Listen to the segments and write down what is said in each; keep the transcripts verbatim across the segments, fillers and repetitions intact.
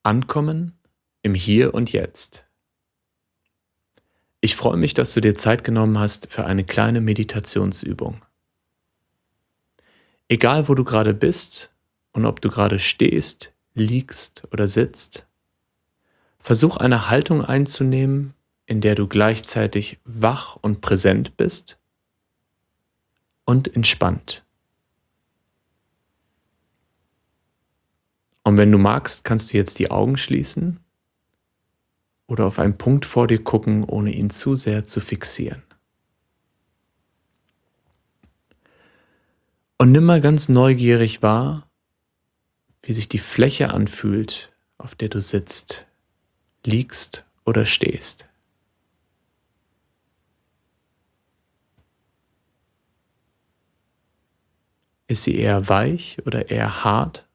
Ankommen im Hier und Jetzt. Ich freue mich, dass du dir Zeit genommen hast für eine kleine Meditationsübung. Egal, wo du gerade bist und ob du gerade stehst, liegst oder sitzt, versuch eine Haltung einzunehmen, in der du gleichzeitig wach und präsent bist und entspannt. Und wenn du magst, kannst du jetzt die Augen schließen oder auf einen Punkt vor dir gucken, ohne ihn zu sehr zu fixieren. Und nimm mal ganz neugierig wahr, wie sich die Fläche anfühlt, auf der du sitzt, liegst oder stehst. Ist sie eher weich oder eher hart?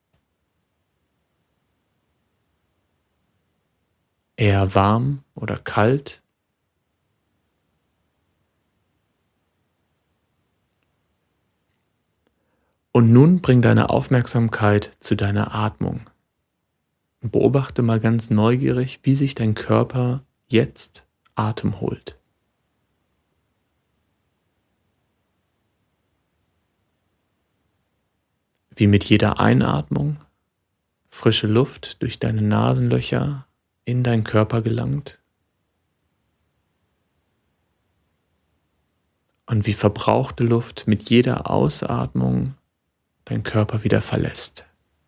Eher warm oder kalt? Und nun bring deine Aufmerksamkeit zu deiner Atmung. Und beobachte mal ganz neugierig, wie sich dein Körper jetzt Atem holt. Wie mit jeder Einatmung frische Luft durch deine Nasenlöcher in deinen Körper gelangt und wie verbrauchte Luft mit jeder Ausatmung deinen Körper wieder verlässt.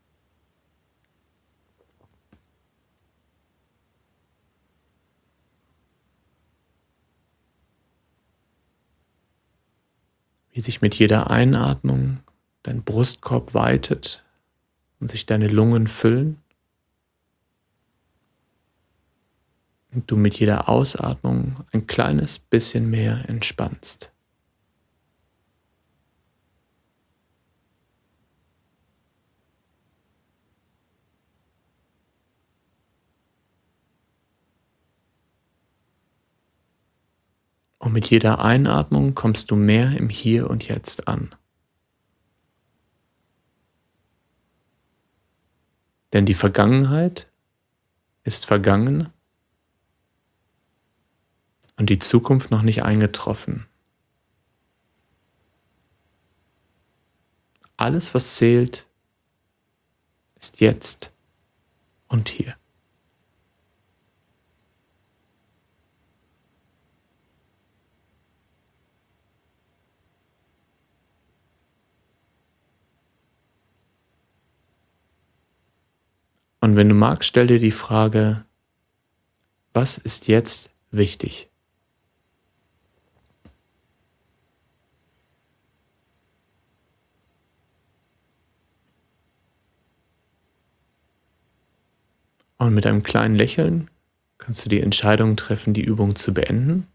Wie sich mit jeder Einatmung dein Brustkorb weitet und sich deine Lungen füllen und du mit jeder Ausatmung ein kleines bisschen mehr entspannst. Und mit jeder Einatmung kommst du mehr im Hier und Jetzt an. Denn die Vergangenheit ist vergangen und die Zukunft noch nicht eingetroffen. Alles, was zählt, ist jetzt und hier. Und wenn du magst, stell dir die Frage, was ist jetzt wichtig? Und mit einem kleinen Lächeln kannst du die Entscheidung treffen, die Übung zu beenden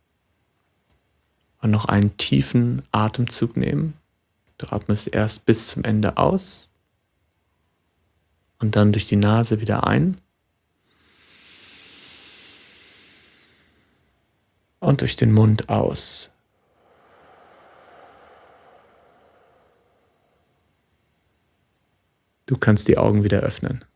und noch einen tiefen Atemzug nehmen. Du atmest erst bis zum Ende aus und dann durch die Nase wieder ein und durch den Mund aus. Du kannst die Augen wieder öffnen.